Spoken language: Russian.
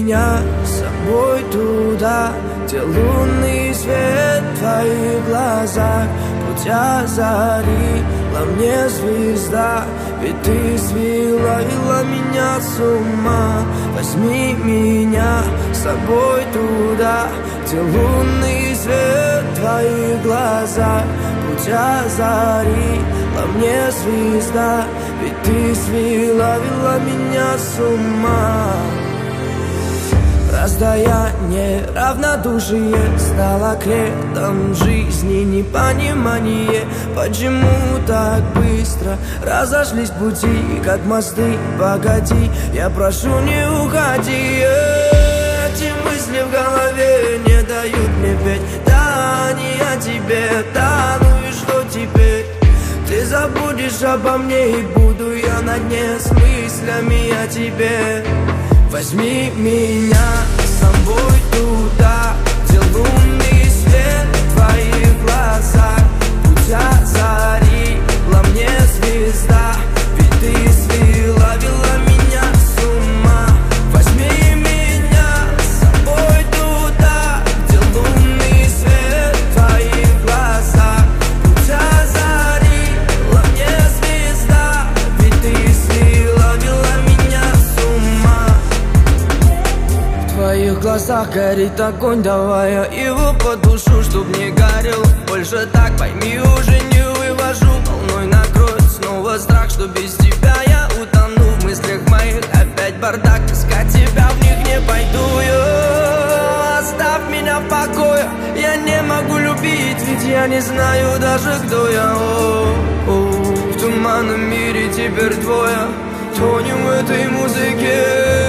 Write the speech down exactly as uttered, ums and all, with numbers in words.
меня с собой туда, где лунный свет в твоих глазах. Путь озарила мне звезда, ведь ты свела, вела меня с ума. Возьми меня с собой туда, где лунный свет в твоих глазах. Путь озарила мне звезда, ведь ты свела, вела меня с ума. Расстояние, равнодушие стало кредом жизни, непонимание, почему так быстро разошлись пути, как мосты. Погоди, я прошу, не уходи. Эти мысли в голове не дают мне петь. Да, не о тебе, да, ну и что теперь? Ты забудешь обо мне, и буду я на дне с мыслями о тебе. Возьми меня с собой туда, где лунный свет в твоих глазах. Путь озарила мне звезда, ведь ты свела, вела меня с ума. Возьми меня с собой туда, где лунный свет в твоих глазах. Путь озарила мне звезда, ведь ты свела, вела меня с ума. В твоих глазах горит огонь, давай я его потушу, чтоб не горел больше так. Пойми, уже не вывожу, волной накроет снова страх, что без тебя я утону. В мыслях моих опять бардак, искать тебя в них не пойду я. Оставь меня в покое, я не могу любить, ведь я не знаю даже, кто я. О, о, в туманном мире теперь двое, тонем в этой музыке.